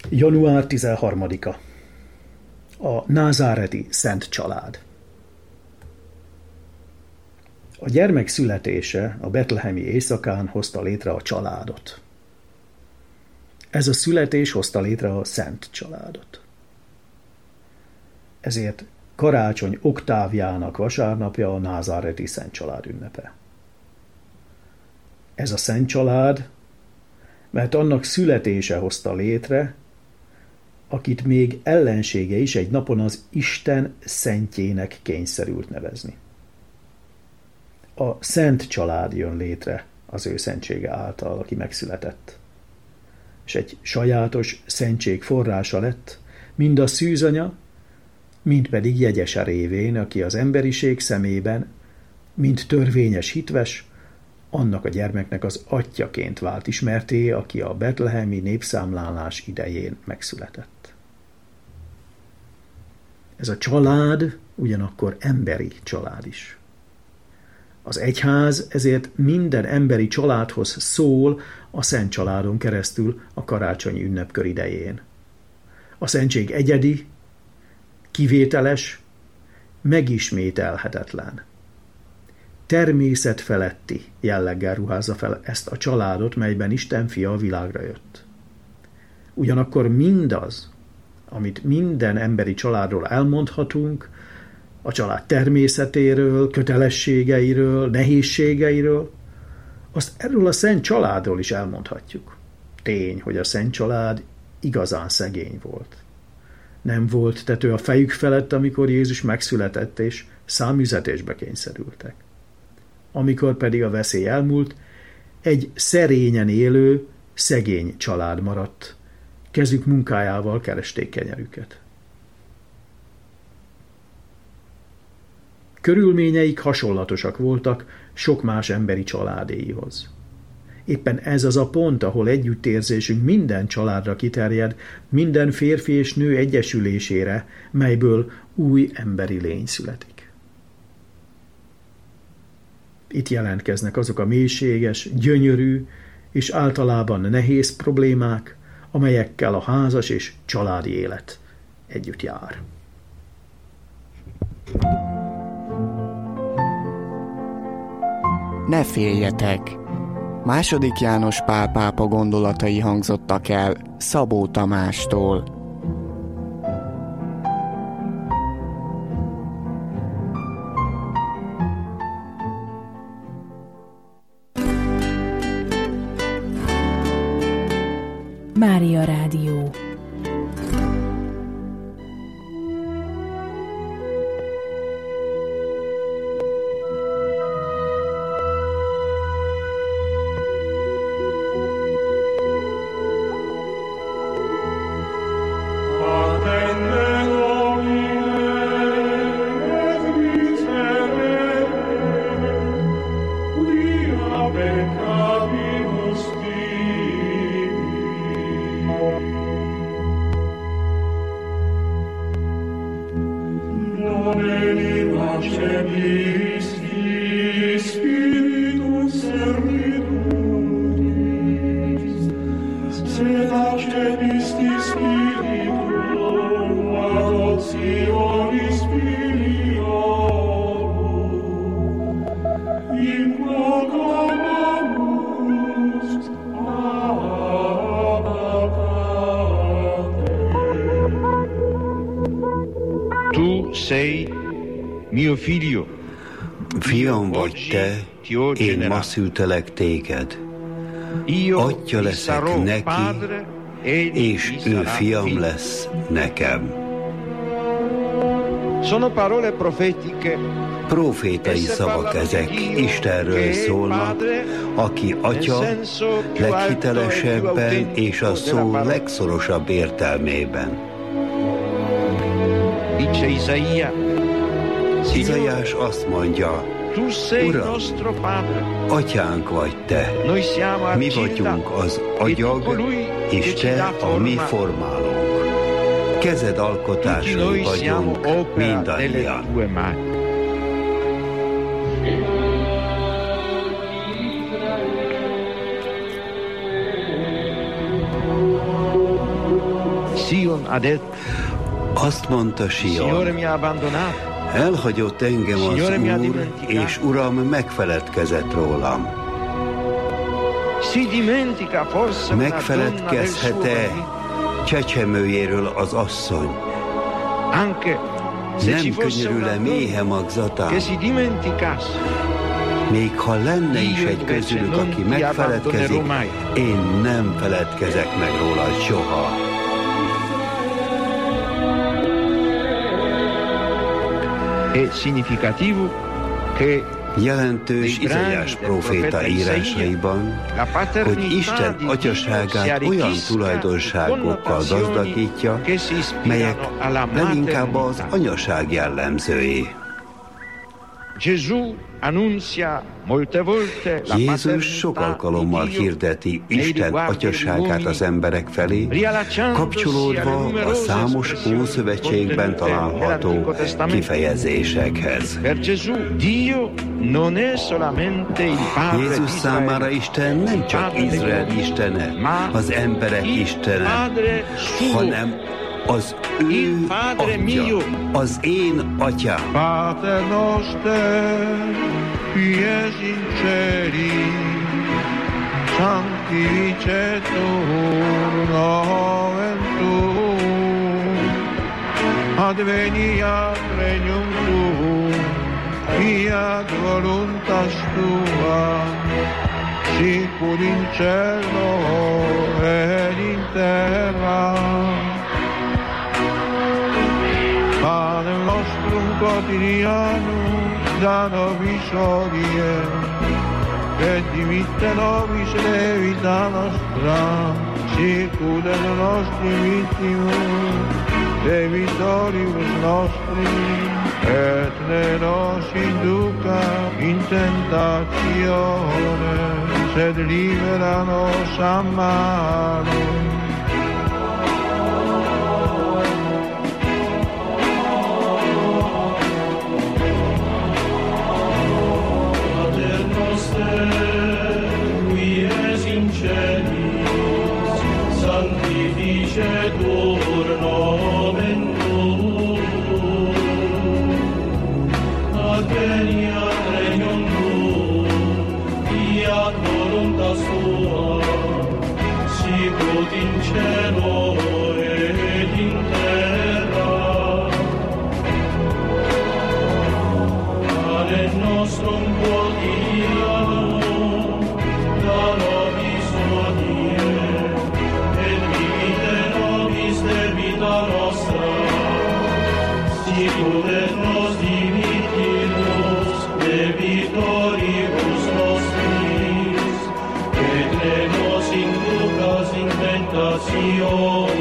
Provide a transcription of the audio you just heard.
Január 13-a. A názáreti Szent Család. A gyermek születése a betlehemi éjszakán hozta létre a családot. Ez a születés hozta létre a Szent Családot. Ezért karácsony oktávjának vasárnapja a názáreti Szent Család ünnepe. Ez a Szent Család, mert annak születése hozta létre, akit még ellensége is egy napon az Isten szentjének kényszerült nevezni. A Szent Család jön létre az ő szentsége által, aki megszületett. És egy sajátos szentség forrása lett, mind a szűzanya, mind pedig jegyese révén, aki az emberiség szemében, mind törvényes hitves, annak a gyermeknek az atyjaként vált ismerté, aki a betlehemi népszámlálás idején megszületett. Ez a család ugyanakkor emberi család is. Az egyház ezért minden emberi családhoz szól a Szent Családon keresztül a karácsonyi ünnepkör idején. A szentség egyedi, kivételes, megismételhetetlen. Természetfeletti jelleggel ruházza fel ezt a családot, melyben Isten fia a világra jött. Ugyanakkor mindaz, amit minden emberi családról elmondhatunk, a család természetéről, kötelességeiről, nehézségeiről, azt erről a Szent Családról is elmondhatjuk. Tény, hogy a Szent Család igazán szegény volt. Nem volt tető a fejük felett, amikor Jézus megszületett, és számüzetésbe kényszerültek. Amikor pedig a veszély elmúlt, egy szerényen élő, szegény család maradt. Kezük munkájával keresték kenyerüket. Körülményeik hasonlatosak voltak sok más emberi családéihoz. Éppen ez az a pont, ahol együttérzésünk minden családra kiterjed, minden férfi és nő egyesülésére, melyből új emberi lény születik. Itt jelentkeznek azok a mélységes, gyönyörű és általában nehéz problémák, amelyekkel a házas és családi élet együtt jár. Ne féljetek! II. János Pál pápa gondolatai hangzottak el Szabó Tamástól. Mária Rádió. Fiam vagy te, én ma szültelek téged. Atya leszek neki, és ő fiam lesz nekem. Profétai szavak ezek, Istenről szólnak, aki atya leghitelesebben és a szó legszorosabb értelmében. Izaiás azt mondja, Uram, atyánk vagy te, mi vagyunk az agyag, és te a mi formálónk. Kezed alkotásai vagyunk mindannyian. Azt mondta Sion, elhagyott engem az Úr, és Uram megfeledkezett rólam. Megfeledkezhet-e csecsemőjéről az asszony? Nem könyörül-e méhe magzatán? Még ha lenne is egy közülük, aki megfeledkezik, én nem feledkezek meg róla soha. Jelentős Izaiás próféta írásaiban, hogy Isten atyaságát olyan tulajdonságokkal gazdagítja, melyek leginkább az anyaság jellemzői. Jézus sok alkalommal hirdeti Isten atyaságát az emberek felé, kapcsolódva a számos Ószövetségben található kifejezésekhez. Jézus számára Isten nem csak Izrael istene, az emberek istene, hanem az ő atya, az én atyám. Pater noster, qui es in celi, sanctificetur nomen tuum, adveniat regnum tuum, fiat voluntas tua, sicur in cielo et in terra. Panem nostrum quotidianum da nobis hodie, et dimitte nobis debita nostra, sicut et nostri vittimus debitoribus nostri, et ne nos induca in tentatione, sed libera nos a malo. Sanctificetur nomen tuum, adveniat regnum tuum, fiat voluntas tua, sicut in cielo et in terra. Panem nostrum quotidianum da nobis hodie, et dimitte nobis debita nostra, sicut et nos dimittimus debitoribus nostris, et ne nos inducas in tentationem,